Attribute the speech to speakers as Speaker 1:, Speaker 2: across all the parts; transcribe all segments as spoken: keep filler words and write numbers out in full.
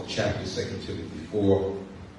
Speaker 1: fourth chapter, Second Timothy four.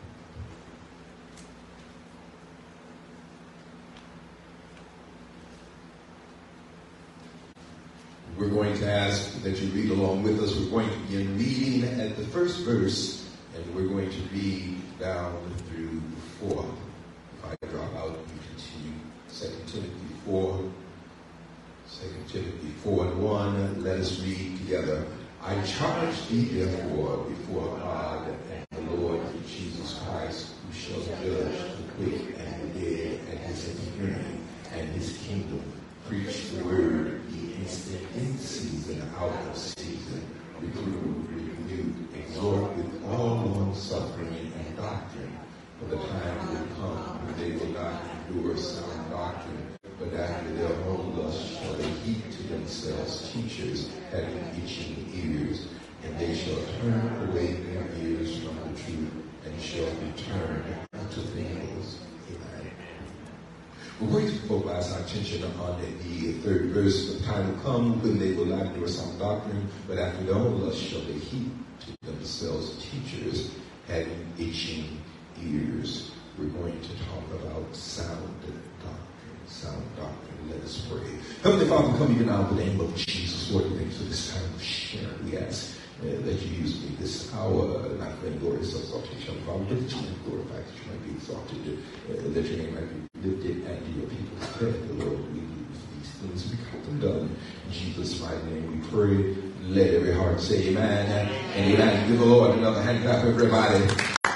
Speaker 1: We're going to ask that you read along with us. We're going to begin reading at the first verse, and we're going to read down through four. If I drop out, you continue. Second Timothy four. Second Timothy four and one. Let us read together. I charge thee therefore before God and the Lord Jesus Christ, who shall judge the quick and the dead at his appearing and his kingdom. Preach the word, be instant in season, out of season, reprove, rebuke, exhort with all long suffering and doctrine. For the time will come when they will not endure sound doctrine, but after their own lust shall they heap to themselves teachers having itching ears, and they shall turn away their ears from the truth, and shall be turned unto things. Amen. We're going to focus our attention on the third verse. The time will come when they will not endure sound doctrine, but after their own lust shall they heap to themselves teachers having itching ears. We're going to talk about sound doctrine. Sound doctrine. Let us pray. Heavenly Father, come even now in the name of Jesus. Lord, we thank you for this time of sharing. We ask uh, that you use me this hour, not for any glorious exaltation, Father, but that you might be glorified, that you might be exalted, uh, that your name might be lifted, and your people declare the Lord. We use these things, we count them done. In Jesus' mighty name we pray. Let every heart say amen and amen. Give the Lord another hand clap, everybody.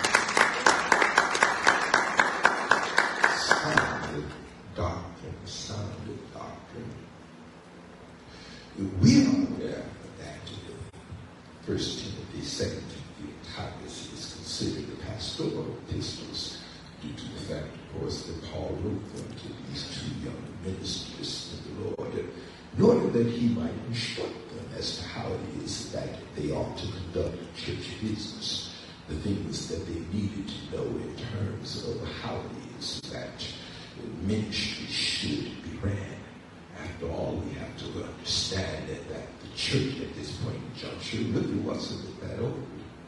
Speaker 1: We are aware that First Timothy, Second Timothy, and Titus is considered the pastoral epistles due to the fact, of course, that Paul wrote them to these two young ministers of the Lord in order that he might instruct them as to how it is that they ought to conduct church business, the things that they needed to know in terms of how it is that ministry should be ran. After all, we have to understand that, that the church at this point in juncture really wasn't that old.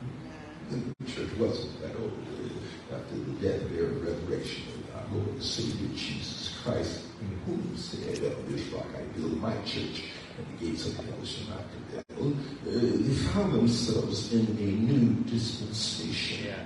Speaker 1: The church wasn't that old. After the death, burial, and resurrection of our Lord and Savior Jesus Christ, whom said, "Of this rock I build my church, and the gates of hell shall not prevail," uh, they found themselves in a new dispensation. Yeah.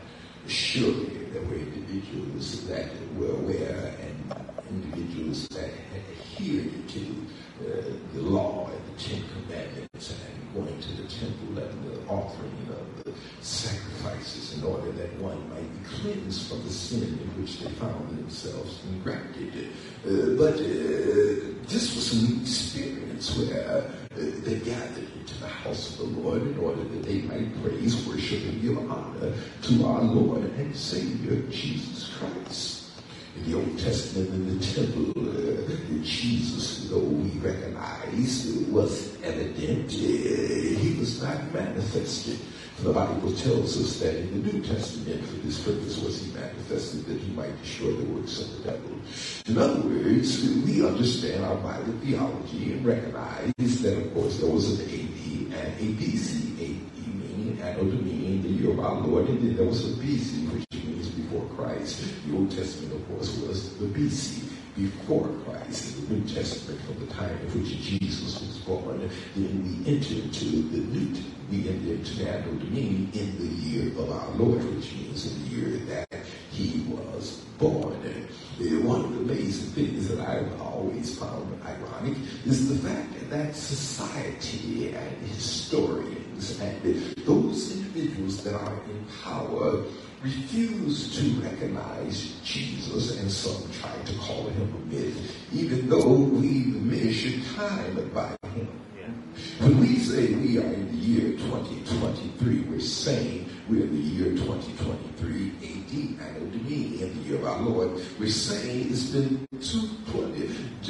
Speaker 1: Surely there were individuals that were aware and individuals that had adhered to uh, the law and the Ten Commandments and going to the temple and the offering of the sacrifices in order that one might be cleansed from the sin in which they found themselves engrafted. Uh, but uh, this was an experience where uh, they gathered into the house of the Lord in order that they might praise, worship, and give honor to our Lord and Savior Jesus Christ. In the Old Testament, in the temple, uh, Jesus, though we recognize it was evident, uh, he was not manifested. The Bible tells us that in the New Testament, for this purpose was he manifested, that he might destroy the works of the devil. In other words, we understand our Bible theology and recognize that, of course, there was an A D and a B C. A D meaning Anno Domini, the year of our Lord, and then there was a B C, which means before Christ. The Old Testament, of course, was the B C, before Christ. In the New Testament, from the time in which Jesus was born, then we enter into the New Testament. We enter into Anno Domini in the year of our Lord, which means in the year that he was born. And one of the amazing things that I've always found ironic is the fact that society and historians and those individuals that are in power refuse to recognize Jesus, and some try to call him a myth, even though we measure time by him. When we say we are in the year twenty twenty-three, we're saying we're in the year twenty twenty-three A D, Anno Domini, in the year of our Lord. We're saying it's been twenty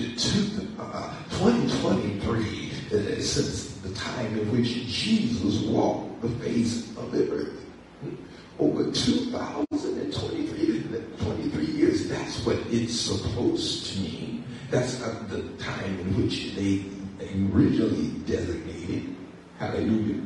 Speaker 1: twenty-three uh, since the time in which Jesus walked the face of the earth. Over two thousand twenty-three, twenty-three years, that's what it's supposed to mean. That's not the time in which they originally designated, hallelujah,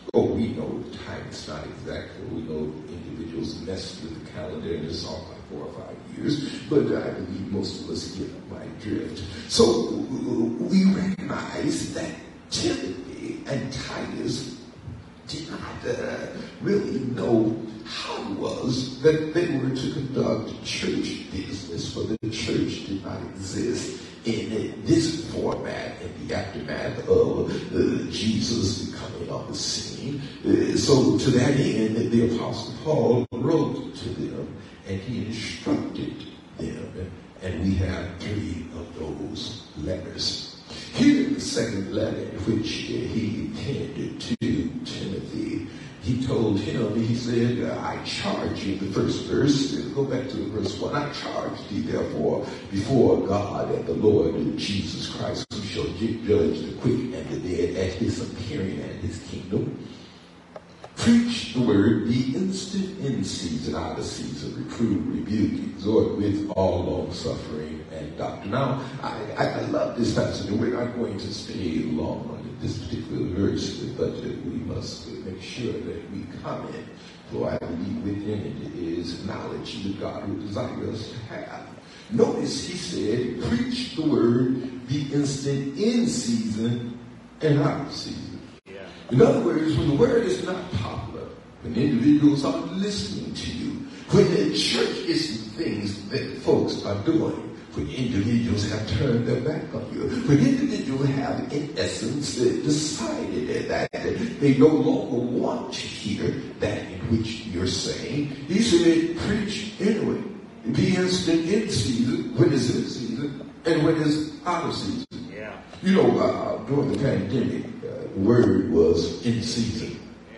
Speaker 1: Oh, we know the time is not exact. We know individuals messed with the calendar and it's all like four or five years. But I believe most of us get my drift. So we recognize that Timothy and Titus did not uh, really know how it was that they were to conduct church business, for the church did not exist in this format in the aftermath of uh, Jesus coming on the scene. Uh, so to that end, the Apostle Paul wrote to them and he instructed them, and we have three of those letters. Here in the second letter, which he penned to Timothy, he told him, he said, I charge you, the first verse, go back to verse one, I charge thee therefore before God and the Lord Jesus Christ, who shall judge the quick and the dead at his appearing and his kingdom. Preach the word, be instant in season, out of season, reprove, rebuke, exhort with all long suffering and doctrine. Now, I, I, I love this passage, and we're not going to stay long on this particular verse, but we must make sure that we comment, for I believe within it is knowledge that God would desire us to have. Notice he said, preach the word, be instant in season and out of season. In other words, when the word is not popular, when individuals are listening to you, when the church is things that folks are doing, when individuals have turned their back on you, when individuals have, in essence, decided that they no longer want to hear that in which you're saying, he said, preach anyway. Be instant in season, when it's in season, and when it's out of season. Yeah. You know, uh, during the pandemic, the word was in season.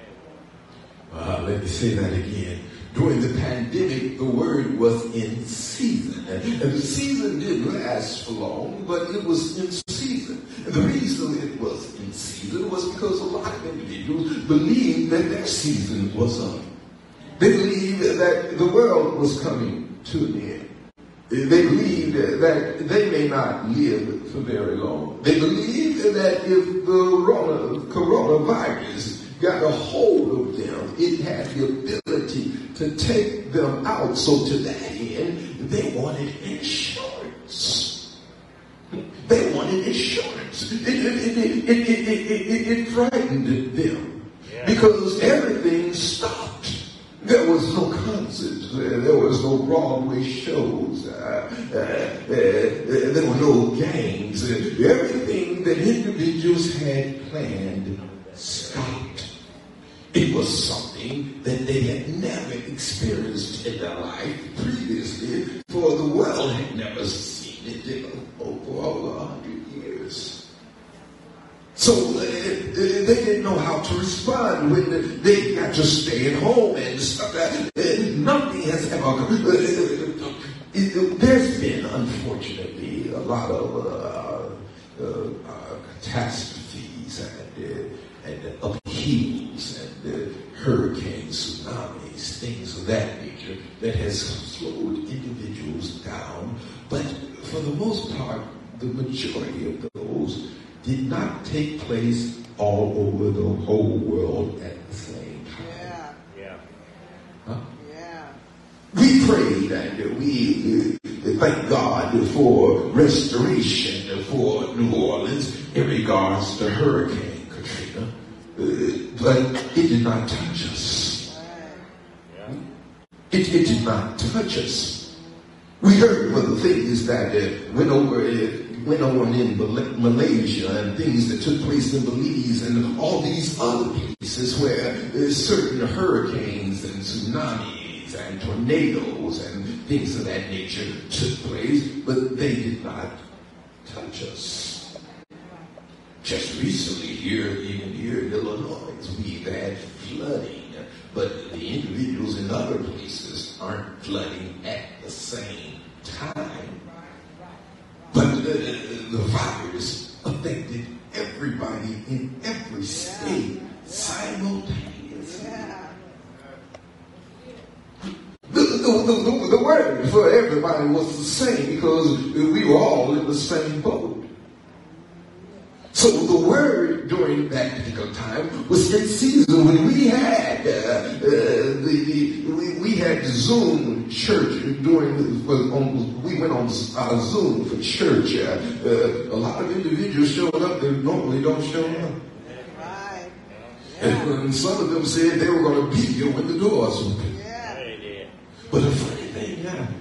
Speaker 1: Uh, let me say that again. During the pandemic, the word was in season. And, and the season didn't last for long, but it was in season. And the reason it was in season was because a lot of individuals believed that their season was up. They believed that the world was coming to an end. They believed that they may not live for very long. They believed that if the coronavirus got a hold of them, it had the ability to take them out. So to that end, they wanted insurance. They wanted insurance. It, it, it, it, it, it, it, it frightened them because everything stopped. There was no concerts. There was no Broadway shows. Uh, uh, uh, there were no games. Everything that individuals had planned stopped. It was something that they had never experienced in their life previously, for the world had never seen it in over over a hundred years. So uh, they didn't know how to respond when they got to stay at home and stuff. Uh, nothing has ever. Uh, it, there's been, unfortunately, a lot of uh, uh, uh, catastrophes and, uh, and upheavals and uh, hurricanes, tsunamis, things of that nature that has slowed individuals down. But for the most part, the majority of those did not take place all over the whole world at the same time. Yeah. Yeah. Huh? Yeah. We prayed and we uh, thank God for restoration for New Orleans in regards to Hurricane Katrina, uh, but it did not touch us. Yeah. It, it did not touch us. We heard one of the things that uh, went over uh, went on in Malaysia and things that took place in Belize and all these other places where uh, certain hurricanes and tsunamis and tornadoes and things of that nature took place, but they did not touch us. Just recently here, even here in Illinois, we've had flooding, but the individuals in other places aren't flooding at the same time. But uh, the virus affected everybody in every state simultaneously. The, the, the, the, the word for everybody was the same because we were all in the same boat. So the word during during that particular time was in season when we had uh, uh, the, the we, we had Zoom church during was on, we went on uh, Zoom for church. Uh, uh, a lot of individuals showed up that normally don't show up.
Speaker 2: Right. Yeah.
Speaker 1: And some of them said they were going to be here when the doors opened.
Speaker 2: Yeah.
Speaker 1: But a funny thing happened.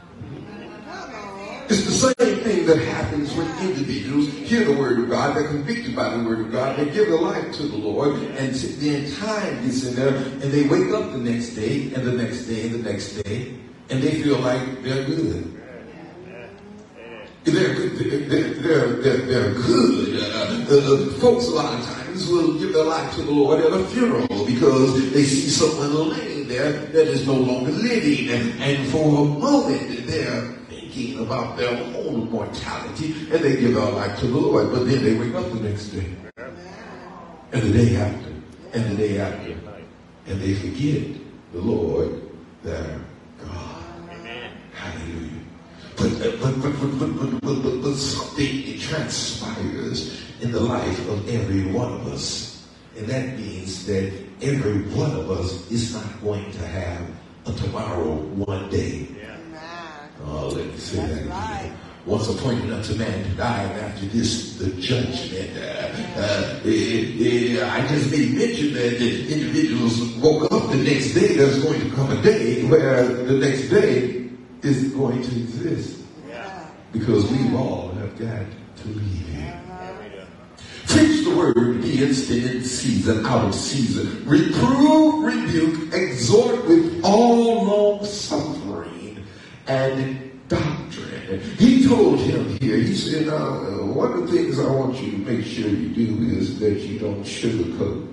Speaker 1: It's the same thing that happens when individuals hear the word of God, they're convicted by the word of God, they give their life to the Lord, and then time gets in there, and they wake up the next day, and the next day, and the next day, and they feel like they're good. They're good. They're, they're, they're, they're good. Uh, uh, folks a lot of times will give their life to the Lord at a funeral because they see someone laying there that is no longer living, and, and for a moment they're thinking about their own mortality, and they give their life to the Lord, but then they wake up the next day, and the day after, and the day after, and they forget the Lord, their God. Hallelujah. But, but, but, but, but, but, but, but something it transpires in the life of every one of us, and that means that every one of us is not going to have a tomorrow one day. Oh, let me say
Speaker 2: That's
Speaker 1: that again.
Speaker 2: right.
Speaker 1: Once appointed unto man to die, and after this, the judgment. Uh, uh, eh, eh, I just made mention that the individuals woke up the next day. There's going to come a day where the next day is going to exist.
Speaker 2: Yeah.
Speaker 1: Because we all have got to leave here. Preach the word, be instant in season, out of season. Reprove, rebuke, exhort with all long suffering and doctrine. He told him here, he said, uh, one of the things I want you to make sure you do is that you don't sugarcoat.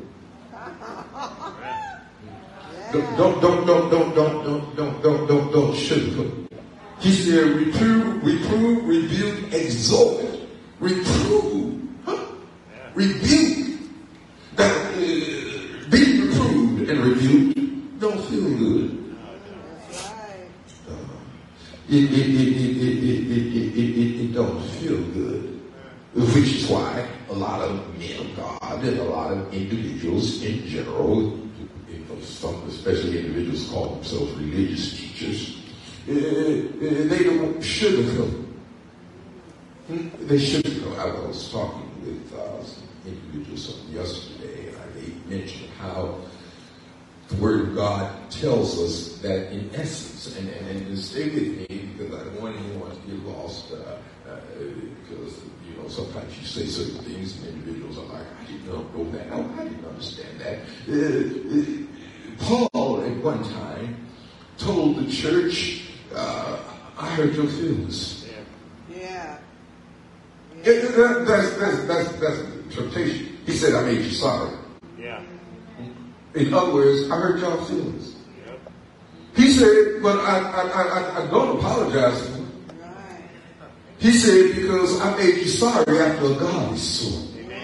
Speaker 1: Don't, don't, don't, don't, don't, don't, don't, don't, don't, don't, don't sugarcoat. He said, reprove, reprove, rebuke, exhort. Reprove, huh? Rebuke. Now, uh, being reproved and rebuked don't feel good. Uh, it, it, it, it, it, it, it, it, it, it don't feel good. Which is why a lot of men of God and a lot of individuals in general, you know, some especially individuals call themselves religious teachers, uh, uh, they don't sugarcoat. Hmm? They sugarcoat. I was talking with uh, some individuals yesterday, and I made mention of how the Word of God tells us that in essence, and, and, and stay with me because I don't want anyone to get lost, uh, uh, because, you know, sometimes you say certain things and individuals are like, I didn't know that, oh, I didn't understand that. Uh, uh, Paul, at one time, told the church, uh, I hurt your feelings.
Speaker 2: Yeah. Yeah.
Speaker 1: Yeah, that, that's, that's, that's, that's the interpretation. He said, I made you sorry.
Speaker 3: Yeah.
Speaker 1: In other words, I hurt y'all feelings. Yep. He said, but I, I, I, I don't apologize for it.
Speaker 2: Right.
Speaker 1: He said, because I made you sorry after a godly sort.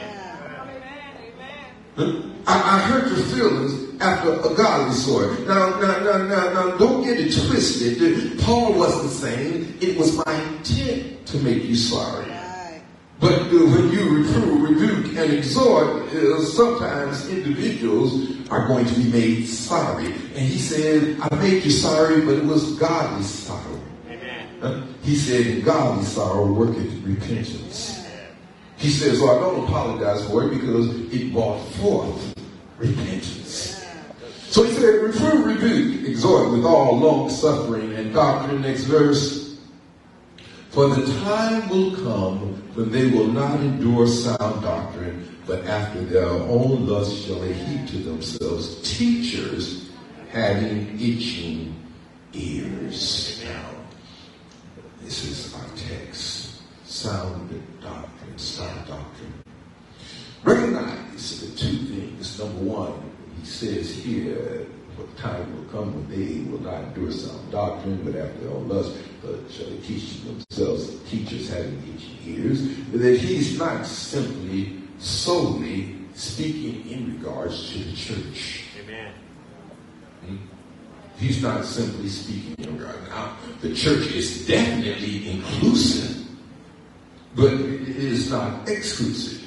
Speaker 1: I, I hurt your feelings after a godly sort. Now, now, now, now, now, don't get it twisted. Paul wasn't saying it was my intent to make you sorry.
Speaker 2: Right.
Speaker 1: But uh, when you reprove, rebuke, and exhort, uh, sometimes individuals are going to be made sorry. And he said, I made you sorry, but it was godly sorrow.
Speaker 3: Amen.
Speaker 1: Uh, he said, godly sorrow worketh repentance. He says, so I don't apologize for it because it brought forth repentance. So he said, reprove, rebuke, exhort with all long suffering and doctrine. Next verse. For the time will come when they will not endure sound doctrine, but after their own lust shall they heap to themselves teachers having itching ears. Now, this is our text. Sound doctrine, sound doctrine. Recognize the two things. Number one, he says here, for the time will come when they will not endure sound doctrine, but after their own lust, but shall they teach themselves, teachers having itching ears, that he's not simply solely speaking in regards to the church.
Speaker 3: Amen.
Speaker 1: Hmm? He's not simply speaking in regards. Now, the church is definitely inclusive, but it is not exclusive.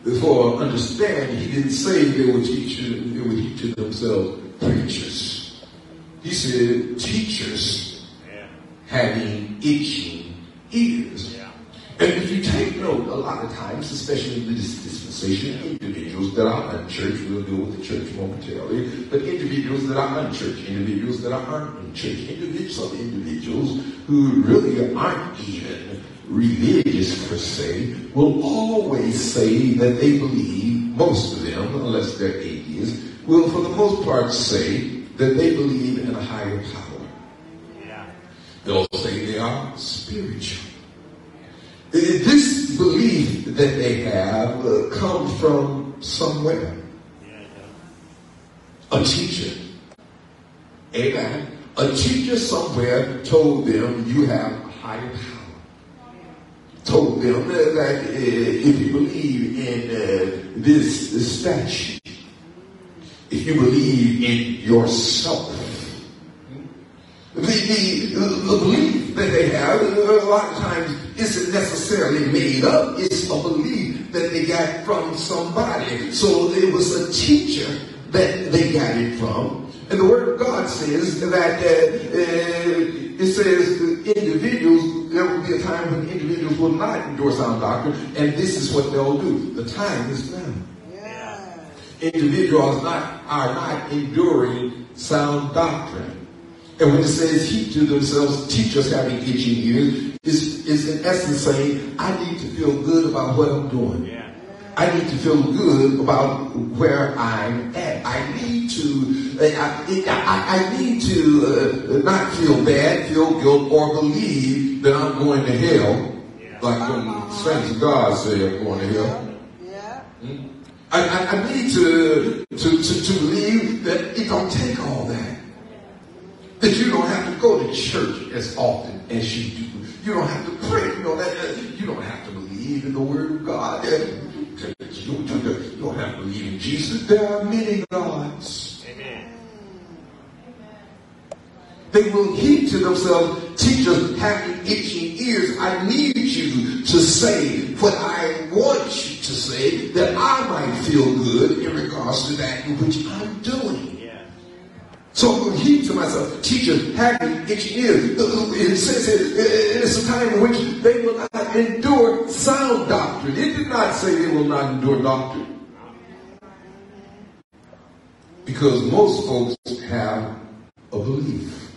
Speaker 1: for understanding, he didn't say they were teaching, they were teaching themselves preachers. He said teachers yeah. having itching ears. Yeah. And if you take note, a lot of times, especially in this dispensation, individuals that are unchurched, we'll deal with the church momentarily, but individuals that are unchurched, individuals that are unchurched, individuals, some individuals who really aren't even religious per se, will always say that they believe, most of them, unless they're atheists, will for the most part say that they believe in a higher power. Yeah. They'll say they are spiritual. This belief that they have uh, comes from somewhere. A teacher. Amen. A teacher somewhere told them you have a higher power. Told them that, that uh, if you believe in uh, this, this statue, if you believe in yourself, the, the, the belief that they have a lot of times isn't necessarily made up. It's a belief that they got from somebody. So it was a teacher that they got it from. And the Word of God says that uh, uh, it says individuals, there will be a time when individuals will not endure sound doctrine, and this is what they'll do. The time is now. Yeah. Individuals not, are not enduring sound doctrine. And when it says heap to themselves, teachers having itching ears, is is in essence saying, I need to feel good about what I'm doing. Yeah. I need to feel good about where I'm at. I need to, I, I, I need to uh, not feel bad, feel guilt, or believe that I'm going to hell. Yeah. Like when the saints of God say I'm going to hell. Yeah. Hmm? I, I, I need to, to, to, to believe that it don't take all that. That you don't have to go to church as often as you do. You don't have to pray. You know that uh, you don't have to believe in the Word of God. You don't, you don't have to believe in Jesus. There are many gods. Amen. They will heap to themselves teachers having itching ears. I need you to say what I want you to say, that I might feel good in regards to that which I'm doing. So I'm going to heap to myself, teachers having itching ears. It says it, it's a time in which they will not endure sound doctrine. It did not say they will not endure doctrine. Because most folks have a belief.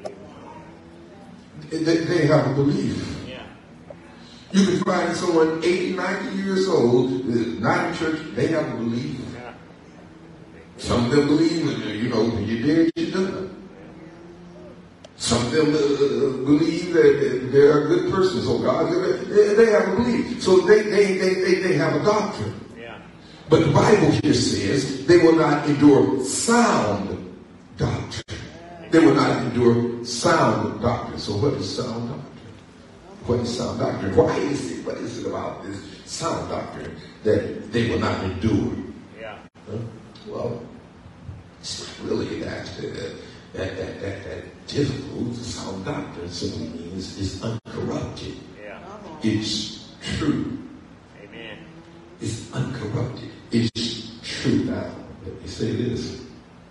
Speaker 1: They, they have a belief. You can find someone eighty, ninety years old, not in church, they have a belief. Some of them believe, you know, when you're dead, you're done. Some of them uh, believe that they're a good person. So God, they, they have a belief. So they, they, they, they, they have a doctrine. Yeah. But the Bible here says they will not endure sound doctrine. They will not endure sound doctrine. So what is sound doctrine? What is sound doctrine? Why is it? What is it about this sound doctrine that they will not endure? Yeah. Huh? Well, it's not really that, uh, that, that, that, that difficult. Sound doctrine simply means it's uncorrupted. Yeah. It's true. Amen. It's uncorrupted. It's true. Now, let me say this.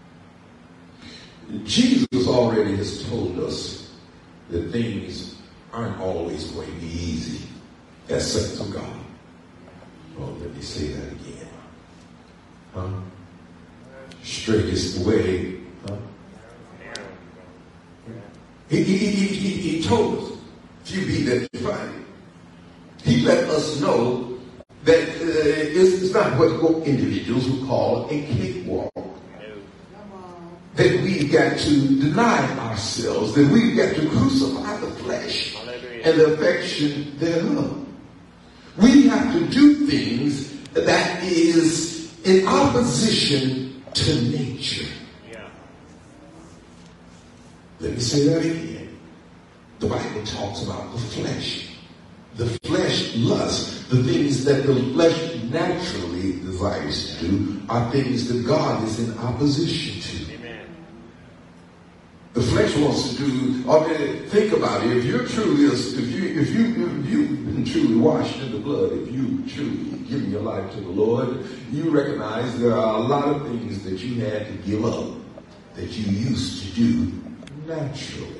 Speaker 1: Jesus already has told us that things aren't always going to be easy as saints of God. Well, let me say that again. Huh? Straightest way. Huh? He, he, he, he, he told us, if you be that you find it. He let us know that uh, it's, it's not what individuals would call a cakewalk. That we've got to deny ourselves, that we've got to crucify the flesh and the affection thereof. We have to do things that is in opposition to nature. Yeah. Let me say that again. The Bible talks about the flesh. The flesh lusts, the things that the flesh naturally desires to do are things that God is in opposition to. Amen. The flesh wants to do, I mean, think about it. If you're truly, if you, if you, if you've been truly washed in the blood, if you truly given your life to the Lord, you recognize there are a lot of things that you had to give up that you used to do naturally.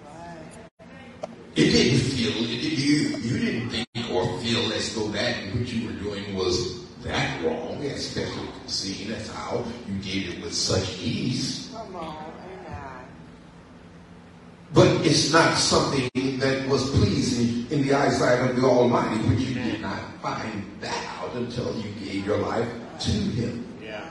Speaker 1: It didn't feel, it, you, you didn't think or feel as though that which you were doing was that wrong, especially seeing as how you did it with such ease.
Speaker 2: Come on, amen.
Speaker 1: But it's not something that was pleasing in the eyesight of the Almighty, which you did not find that out until you gave your life to Him.
Speaker 2: Yeah.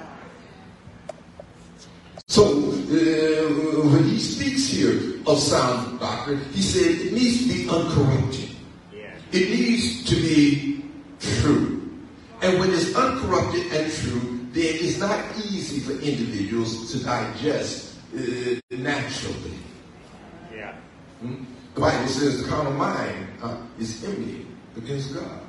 Speaker 1: So uh, when he speaks here of sound doctrine, he said it needs to be uncorrupted.
Speaker 2: Yeah.
Speaker 1: It needs to be true. And when it's uncorrupted and true, then it's not easy for individuals to digest uh, naturally.
Speaker 2: Yeah.
Speaker 1: Hmm? The Bible says the carnal mind uh, is enmity against God.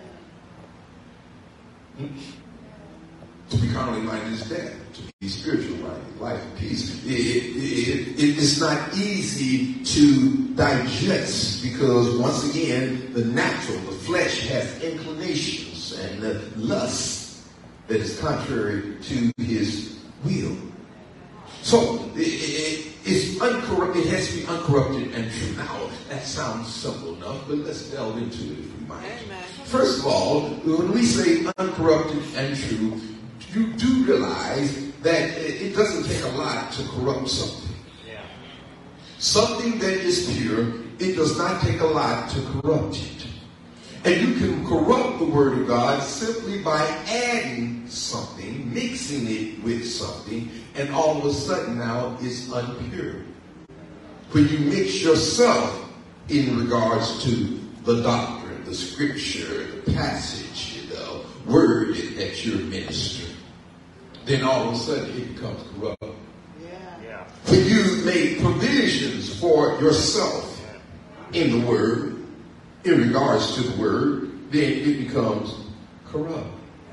Speaker 1: Hmm? To be carnally minded is death. To be spiritual minded, life and peace. It, it, it, it's not easy to digest because, once again, the natural, the flesh has inclinations and uh, lusts that is contrary to His will. So it, it, it's uncorrupted. It has to be uncorrupted and true. Now that sounds simple enough, but let's delve into it if we might.
Speaker 2: Amen.
Speaker 1: First of all, when we say uncorrupted and true, you do realize that it doesn't take a lot to corrupt something.
Speaker 2: Yeah.
Speaker 1: Something that is pure, it does not take a lot to corrupt it. And you can corrupt the Word of God simply by adding something, mixing it with something, and all of a sudden now it's unpure. When you mix yourself in regards to the doctrine, the scripture, the passage, the word that you're ministering, then all of a sudden it becomes corrupt.
Speaker 2: Yeah. Yeah.
Speaker 1: When you make provisions for yourself in the word, in regards to the word, then it becomes corrupt.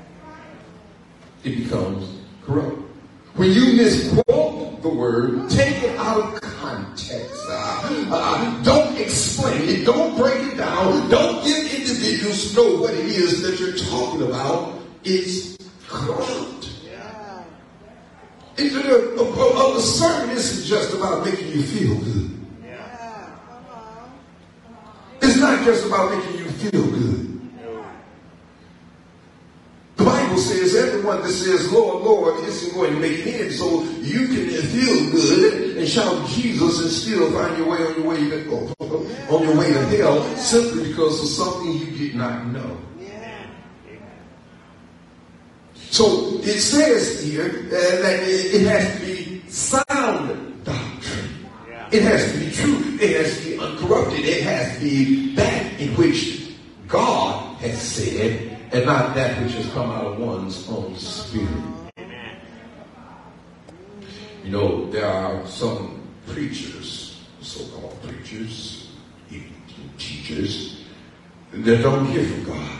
Speaker 1: It becomes corrupt. When you misquote the word, take it out of context. Uh, uh, don't explain it. Don't break it down. Don't give individuals to know what it is that you're talking about. It's corrupt.
Speaker 2: Yeah.
Speaker 1: It, a, a, a, a sermon isn't just about making you feel good.
Speaker 2: Yeah. Come on.
Speaker 1: It's not just about making you feel good. The Bible says everyone that says, Lord, Lord, isn't going to make it in. So you can feel good and shout Jesus and still find your way on your way to, on your way to hell simply because of something you did not know.
Speaker 2: Yeah.
Speaker 1: So it says here uh, that it, it has to be sound doctrine.
Speaker 2: Yeah.
Speaker 1: It has to be true. It has to be uncorrupted. It has to be that in which God has said, and not that which has come out of one's own spirit.
Speaker 2: Amen.
Speaker 1: You know, there are some preachers, so-called preachers, even teachers, that don't hear from God.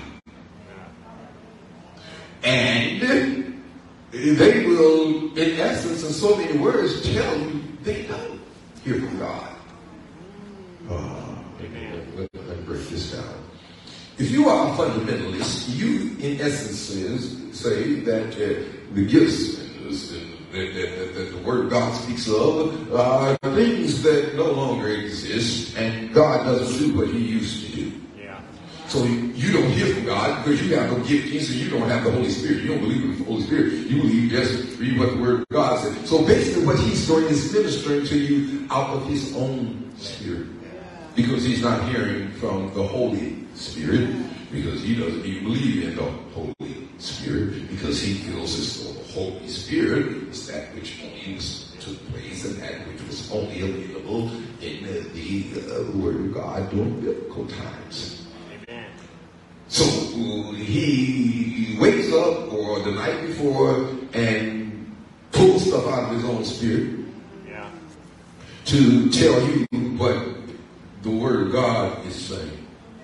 Speaker 1: And they will, in essence, in so many words, tell you they don't hear from God. Oh, let, let, let me break this down. If you are a fundamentalist, you, in essence, says, say that uh, the gifts that, that, that, that the Word of God speaks of are things that no longer exist, and God doesn't do what He used to do.
Speaker 2: Yeah.
Speaker 1: So you don't hear from God because you have no giftings, and you don't have the Holy Spirit. You don't believe in the Holy Spirit. You believe just read what the Word of God said. So basically what He's doing is ministering to you out of His own Spirit. Because He's not hearing from the Holy Spirit, because He doesn't even believe in the Holy Spirit, because He feels as though the Holy Spirit is that which only took place and that which was only available in the, the uh, Word of God during biblical times.
Speaker 2: Amen.
Speaker 1: So uh, he wakes up or the night before and pulls stuff out of his own spirit
Speaker 2: Yeah.
Speaker 1: to tell you what the Word of God is saying.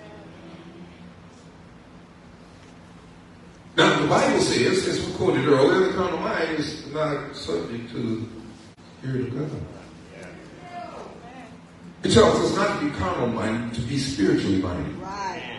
Speaker 1: Now, the Bible says, as we quoted earlier, the carnal mind is not subject to the Spirit of God.
Speaker 2: Yeah.
Speaker 1: It tells us not to be carnal minded, to be spiritually minded.
Speaker 2: Right.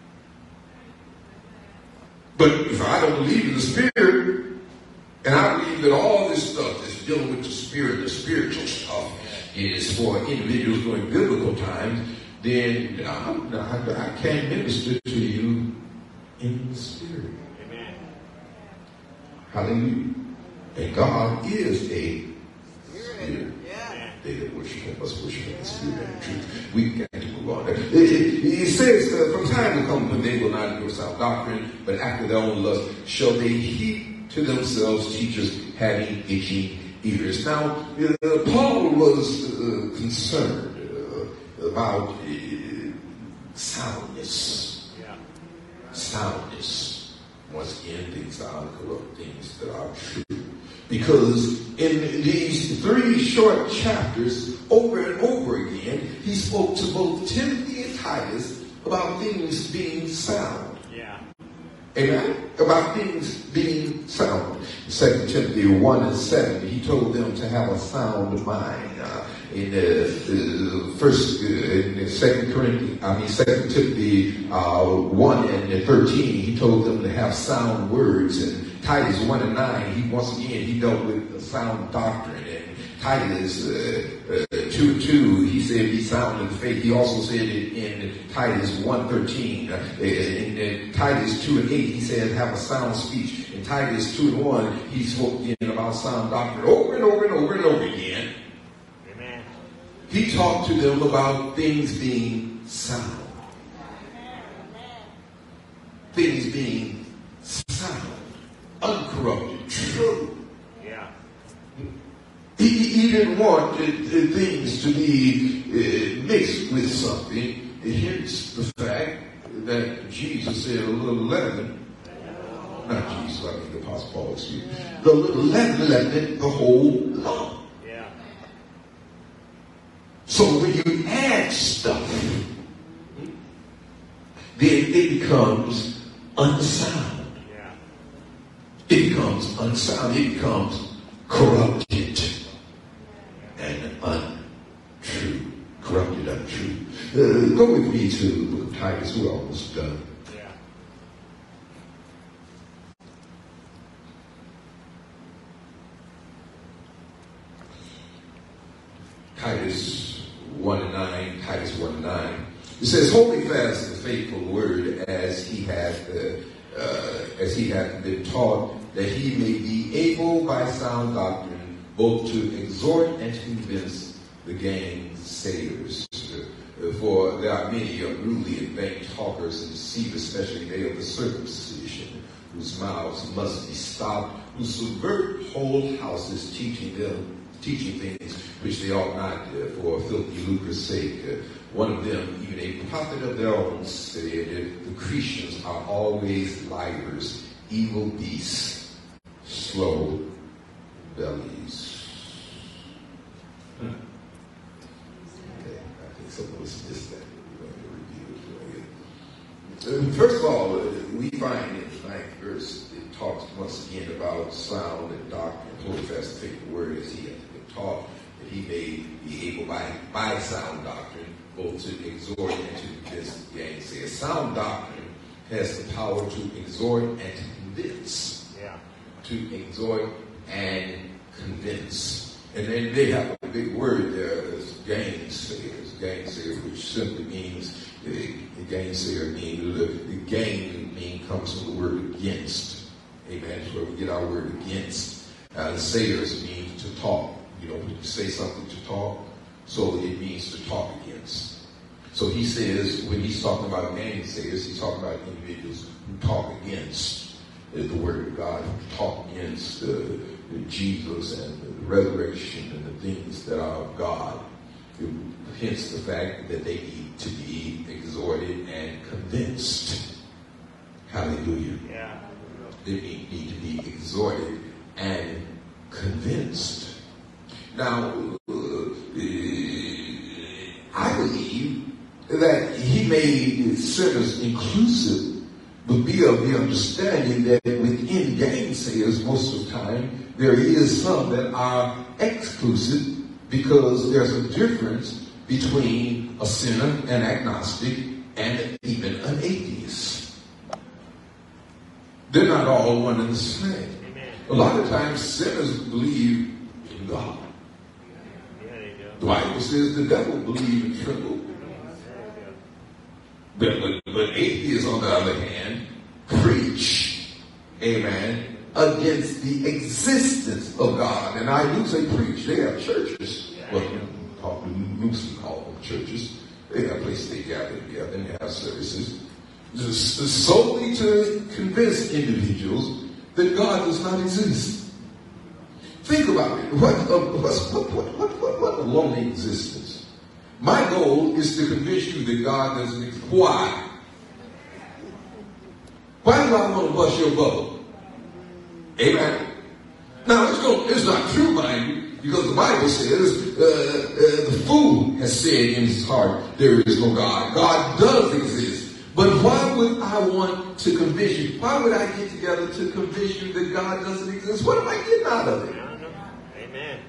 Speaker 1: But if I don't believe in the Spirit, and I believe that all this stuff that's dealing with the Spirit, the spiritual stuff, is for individuals during biblical times, then I'm not, I can't minister to you in the Spirit.
Speaker 2: Amen.
Speaker 1: Hallelujah. And God is a Spirit.
Speaker 2: Yeah.
Speaker 1: They that worship Him must worship in the Spirit and the truth. We got to move on. It, it, it says, uh, from time to come when they will not endure sound doctrine, but after their own lust shall they heap to themselves teachers having itching ears. Now, uh, Paul was uh, concerned uh, about uh, soundness.
Speaker 2: Yeah.
Speaker 1: Soundness. Once again, things are uncorrupt, things that are true. Because in these three short chapters, over and over again, he spoke to both Timothy and Titus about things being sound.
Speaker 2: Yeah.
Speaker 1: Amen? About things being sound. Second Timothy one and seven, he told them to have a sound mind. Uh, in the uh, first, uh, in Second Corinthians, I mean Second Timothy uh, one and thirteen, he told them to have sound words. And Titus one and nine, he once again he dealt with sound doctrine. And Titus uh, uh, two and two, he said be sound in the faith. He also said it in Titus one thirteen. Uh, in, in Titus two and eight, he said have a sound speech. In Titus two and one, he spoke again about sound doctrine over and over and over and over again.
Speaker 2: Amen.
Speaker 1: He talked to them about things being sound. Things being sound, uncorrupted, true.
Speaker 2: Yeah.
Speaker 1: He, he didn't want uh, things to be uh, mixed with something. Here's the fact that Jesus said a little leaven, not Jesus, I mean the Apostle Paul, excuse me, the little leaven leavened the whole lump.
Speaker 2: Yeah.
Speaker 1: So when you add stuff, then it becomes unsound.
Speaker 2: Yeah.
Speaker 1: It becomes unsound. It becomes corrupted and untrue. Corrupted, untrue. Uh, go with me to the book of Titus. We're almost done.
Speaker 2: Yeah.
Speaker 1: Titus one and nine. Titus one and nine. It says, "Holding fast the faithful word as he hath, uh, uh, as he hath been taught, that he may be able by sound doctrine both to exhort and to convince the gainsayers. Uh, for there are many unruly and vain talkers and deceive, especially they of the circumcision, whose mouths must be stopped, who subvert whole houses, teaching them teaching things which they ought not uh, for filthy lucre's sake. Uh, one of them, even a prophet of their own, said, the Cretans are always liars, evil beasts, slow bellies." Hmm. Okay, I think some of us missed that. We're going to review it. First of all, uh, we find in the ninth verse, it talks once again about sound and doctrine. Hold fast the faithful word as he hath been taught, that he may be able by, by sound doctrine both to exhort and to convince the gainsayers. Sound doctrine has the power to exhort and to convince.
Speaker 2: Yeah.
Speaker 1: To exhort and convince. And then they have a big word there, is gainsayers. Gainsayers, which simply means, the, the gainsayer means, the, the gain mean comes from the word against. Amen. That's where we get our word against. Uh, the sayers means to talk. You know, when you say something to talk, so it means to talk against. So he says, when he's talking about gainsayers, he's talking about individuals who talk against uh, the word of God, who talk against uh, Jesus and the resurrection and the things that are of God. Hence the fact that they need to be exhorted and convinced. Hallelujah.
Speaker 2: Yeah.
Speaker 1: They need, need to be exhorted and convinced. Now, uh, I believe that he made sinners inclusive, but be of the understanding that within gainsayers, most of the time, there is some that are exclusive, because there's a difference between a sinner, an agnostic, and even an atheist. They're not all one and the same. A lot of times sinners believe in God. The Bible says the devil believes and tremble. But, but, but atheists, on the other hand, preach, amen, against the existence of God. And I do say preach. They have churches. Well, call them, loosely call them churches. They have places they gather together and have services just solely to convince individuals that God does not exist. Think about it. What a, what, what, what, what, what a lonely existence. My goal is to convince you that God doesn't exist. Why? Why do I want to bust your bubble? Amen. Now, it's, going, it's not true, mind you, because the Bible says uh, uh, the fool has said in his heart, there is no God. God does exist. But why would I want to convince you? Why would I get together to convince you that God doesn't exist? What am I getting out of it?
Speaker 2: Amen.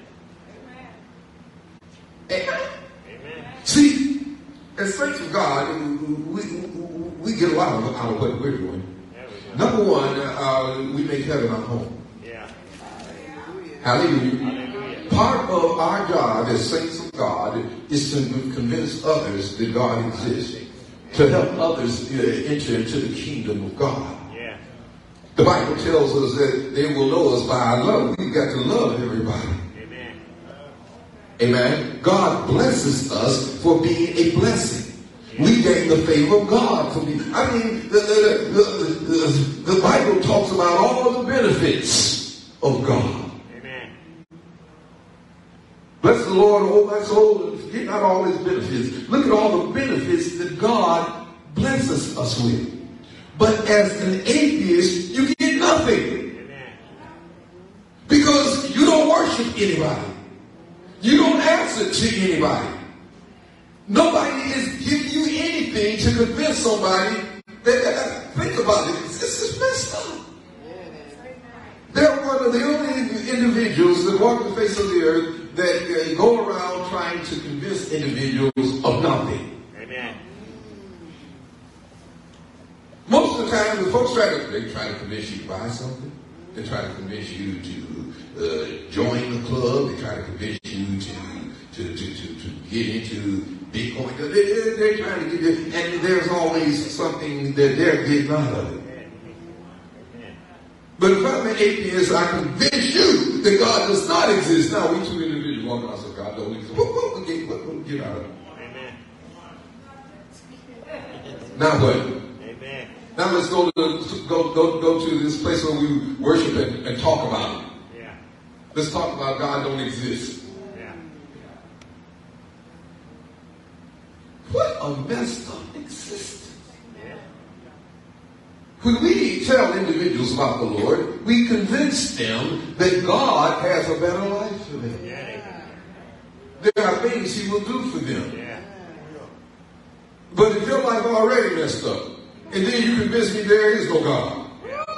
Speaker 1: Amen.
Speaker 2: Amen.
Speaker 1: See, as saints of God, we, we get a lot of, out of what we're doing. Number one, uh, we make heaven our home.
Speaker 2: Yeah.
Speaker 1: Hallelujah.
Speaker 2: Hallelujah.
Speaker 1: Part of our job as saints of God is to convince others that God exists. To help others uh, enter into the kingdom of God.
Speaker 2: Yeah.
Speaker 1: The Bible tells us that they will know us by our love. We've got to love everybody.
Speaker 2: Amen.
Speaker 1: Amen. God blesses us for being a blessing. Yeah. We gain the favor of God for being. I mean, the, the, the, the, the Bible talks about all the benefits of God.
Speaker 2: Amen.
Speaker 1: Bless the Lord, oh my soul, and forget not all his benefits. Look at all the benefits that God blesses us with. But as an atheist, you get nothing.
Speaker 2: Amen.
Speaker 1: Because you don't worship anybody. You don't answer to anybody. Nobody is giving you anything to convince somebody that, that think about it. This is messed up. They're one of the only individuals that walk the face of the earth that uh, go around trying to convince individuals of nothing.
Speaker 2: Amen.
Speaker 1: Most of the time, the folks try to they try to convince you to buy something. They try to convince you to uh, join the club. They try to convince you to to to to, to get into Bitcoin. They, they, they're trying to get it, and there's always something that they're getting out of it. But if I'm an atheist, I convince you that God does not exist. Now, we two individuals walking around and say, God don't exist. What will we get, what will we get out of it?
Speaker 2: Amen.
Speaker 1: Now what?
Speaker 2: Amen.
Speaker 1: Now let's go to go go go to this place where we worship and, and talk about it.
Speaker 2: Yeah.
Speaker 1: Let's talk about God don't exist.
Speaker 2: Yeah.
Speaker 1: What a messed up existence. When we tell individuals about the Lord, we convince them that God has a better life for them.
Speaker 2: Yeah.
Speaker 1: There are things he will do for them.
Speaker 2: Yeah.
Speaker 1: But if your life already messed up, and then you convince me there is no God,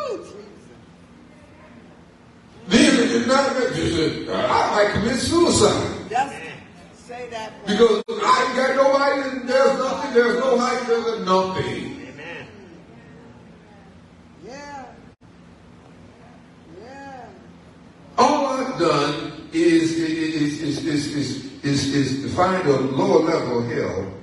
Speaker 1: then it's not just, I might commit suicide.
Speaker 3: Just say that word.
Speaker 1: Because I ain't got nobody, and there's nothing, there's no height, there's nothing.
Speaker 2: Amen.
Speaker 3: Yeah. Yeah.
Speaker 1: All I've done is is is is is is, is to find a lower level of hell.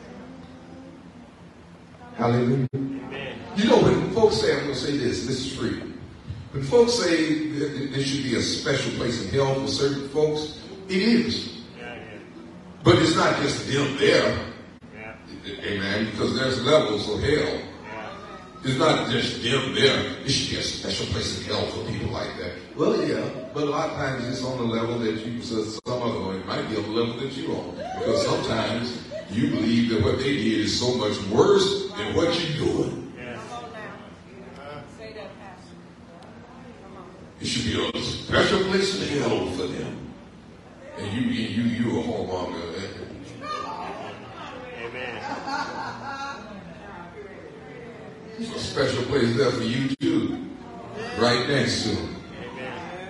Speaker 1: Hallelujah.
Speaker 2: Amen.
Speaker 1: You know, when folks say, I'm going to say this, this is free. When folks say that there should be a special place in hell for certain folks, it is.
Speaker 2: Yeah, yeah.
Speaker 1: But it's not just them there.
Speaker 2: Yeah.
Speaker 1: Amen. Because there's levels of hell.
Speaker 2: Yeah.
Speaker 1: It's not just them there. It should be a special place in hell for people like that. Well, yeah, but a lot of times it's on the level that you, so some other one, it might be on the level that you're on. Because sometimes you believe that what they did is so much worse than what you're doing.
Speaker 2: Yeah.
Speaker 3: Say that, Pastor. Come on.
Speaker 1: It should be a special place in hell for them. And you, you, you a whoremonger.
Speaker 2: Amen.
Speaker 1: There's a special place there for you too. Right next to them.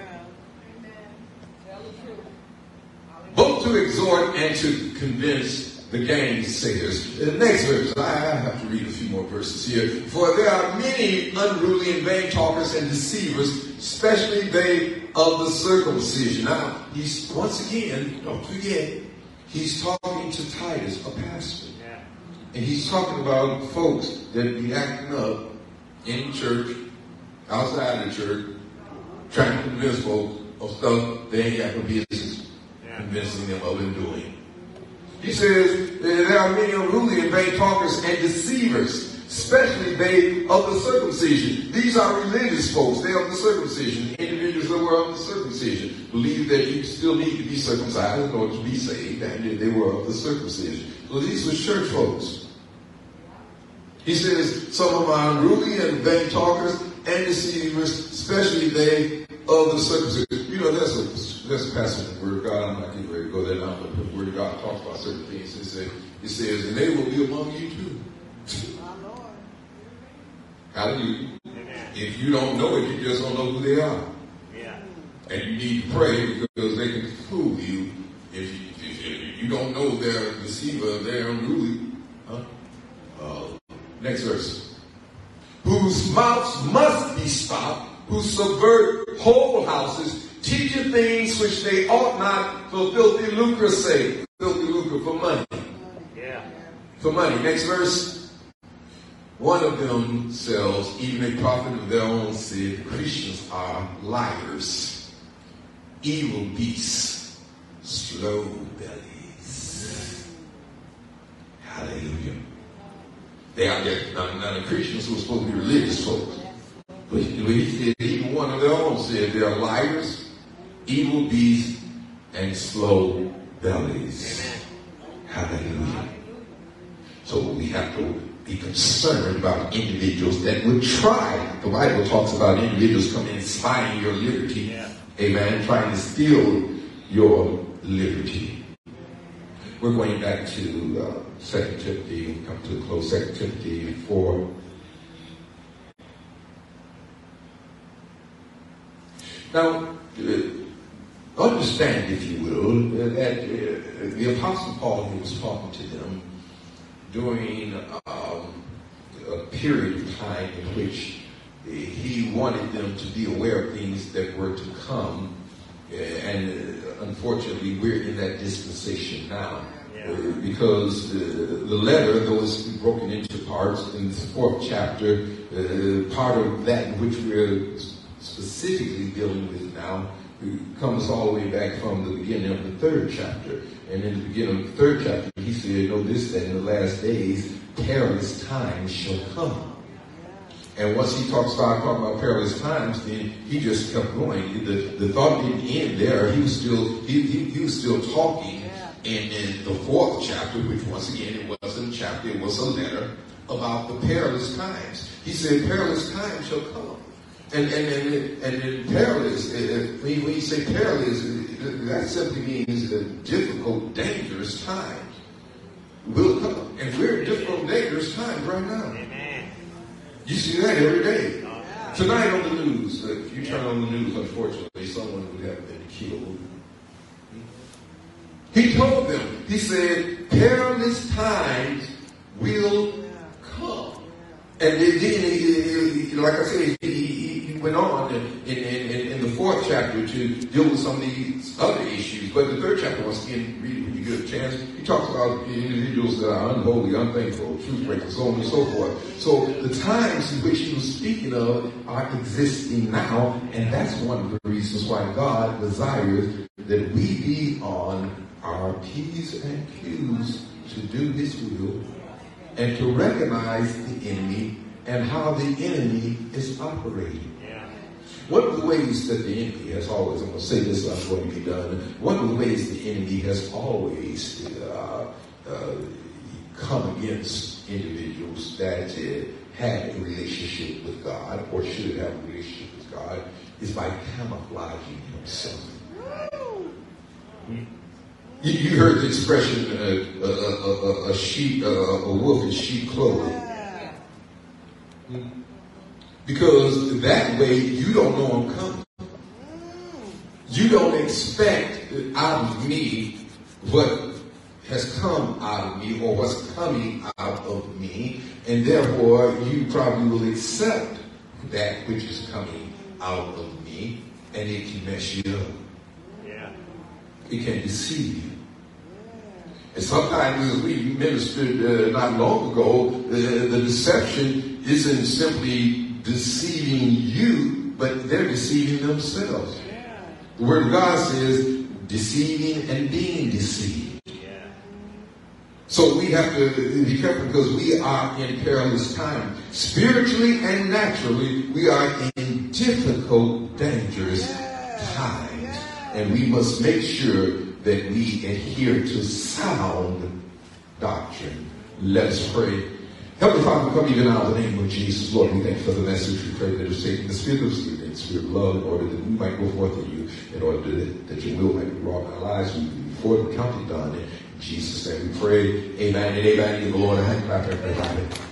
Speaker 1: Both to exhort and to convince the gainsayers. The next verse, I have to read a few more verses here. For there are many unruly and vain talkers and deceivers, especially they of the circumcision. Now, he's, once again, don't forget, he's talking to Titus, a pastor.
Speaker 2: Yeah.
Speaker 1: And he's talking about folks that be acting up in church, outside the church, trying to convince folks of stuff they ain't got no business
Speaker 2: Yeah.
Speaker 1: convincing them of and doing. He says, there are many unruly and vain talkers and deceivers, especially they of the circumcision. These are religious folks. They are of the circumcision. Individuals that were of the circumcision believe that you still need to be circumcised in order to be saved, and they were of the circumcision. So these were church folks. He says, some of them are unruly and vain talkers and deceivers, especially they of the circumcision. You know, that's a, that's a passage in the Word of God. I'm not getting ready to go there now, but the Word of God talks about certain things. It says, it says, and they will be among you too.
Speaker 3: My Lord.
Speaker 1: Hallelujah.
Speaker 2: Amen.
Speaker 1: If you don't know it, you just don't know who they are.
Speaker 2: Yeah.
Speaker 1: And you need to pray because they can fool you. If you, if, if you don't know they're a deceiver, they're unruly. Huh? Uh, next verse. Whose mouths must be stopped, who subvert whole houses, teaching things which they ought not, for filthy lucre's sake. Filthy lucre for money.
Speaker 2: Yeah.
Speaker 1: For money. Next verse. One of them sells, even a prophet of their own said, Christians are liars, evil beasts, slow bellies. Hallelujah. They are there. Now, now the Christians were supposed to be religious folks. But he said, even one of their own said, they are liars, evil beasts, and slow bellies. Hallelujah. So we have to be concerned about individuals that would try. The Bible talks about individuals coming and spying your liberty.
Speaker 2: Yeah.
Speaker 1: Amen. Trying to steal your liberty. We're going back to uh, Second Timothy. We come to a close. Second Timothy four. Now, uh, understand, if you will, that uh, the Apostle Paul, he was talking to them during um, a period of time in which he wanted them to be aware of things that were to come. And uh, unfortunately, we're in that dispensation now.
Speaker 2: Yeah.
Speaker 1: Uh, because uh, the letter, though it's broken into parts, in the fourth chapter, uh, part of that which we're specifically dealing with now comes all the way back from the beginning of the third chapter. And in the beginning of the third chapter, he said, know this, that in the last days, perilous times shall come. And once he talks about talking about perilous times, then he just kept going. The, the thought didn't end there. He was still he, he, he was still talking. And in the fourth chapter, which once again it wasn't a chapter, it was a letter about the perilous times. He said, perilous times shall come. And and and, and, and perilous, uh, when you say perilous, that simply means a difficult, dangerous time will come. And we're in difficult, dangerous times right now.
Speaker 2: Amen.
Speaker 1: You see that every day. Tonight on the news, uh, if you turn on the news, unfortunately, someone would have been killed. He told them, he said, perilous times will come. And then, he, he, like I said, he, he went on in, in, in, in the fourth chapter to deal with some of these other issues. But the third chapter, once again, read it when you get a chance, he talks about individuals that are unholy, unthankful, truth breakers, so on and so forth. So the times in which he was speaking of are existing now, and that's one of the reasons why God desires that we be on our P's and Q's to do his will and to recognize the enemy and how the enemy is operating.
Speaker 2: Yeah.
Speaker 1: One of the ways that the enemy has always, I'm going to say this, I'm going to be done. One of the ways the enemy has always uh, uh, come against individuals that uh, had a relationship with God or should have a relationship with God is by camouflaging himself. You, you heard the expression, uh, a, a, a, a sheep, uh, a wolf in sheep clothing. Because that way you don't know I'm coming. You don't expect out of me what has come out of me or what's coming out of me, and therefore you probably will accept that which is coming out of me, and it can mess you up.
Speaker 2: Yeah.
Speaker 1: It can deceive you. And sometimes, as we ministered uh, not long ago, the, the deception isn't simply deceiving you, but they're deceiving themselves. The Word of God says deceiving and being deceived.
Speaker 2: Yeah.
Speaker 1: So we have to be careful because we are in perilous time. Spiritually and naturally, we are in difficult, dangerous times. And we must make sure that we adhere to sound doctrine. Let us pray. Heavenly Father, we come even now in the name of Jesus. Lord, we thank you for the message. We pray that it is taken the spirit of spirit and spirit of love in order that we might go forth in you, in order that, that your will might be wrought in our lives. We before the count it done. In Jesus' name we pray. Amen and amen. Give the Lord a hand clap, everybody.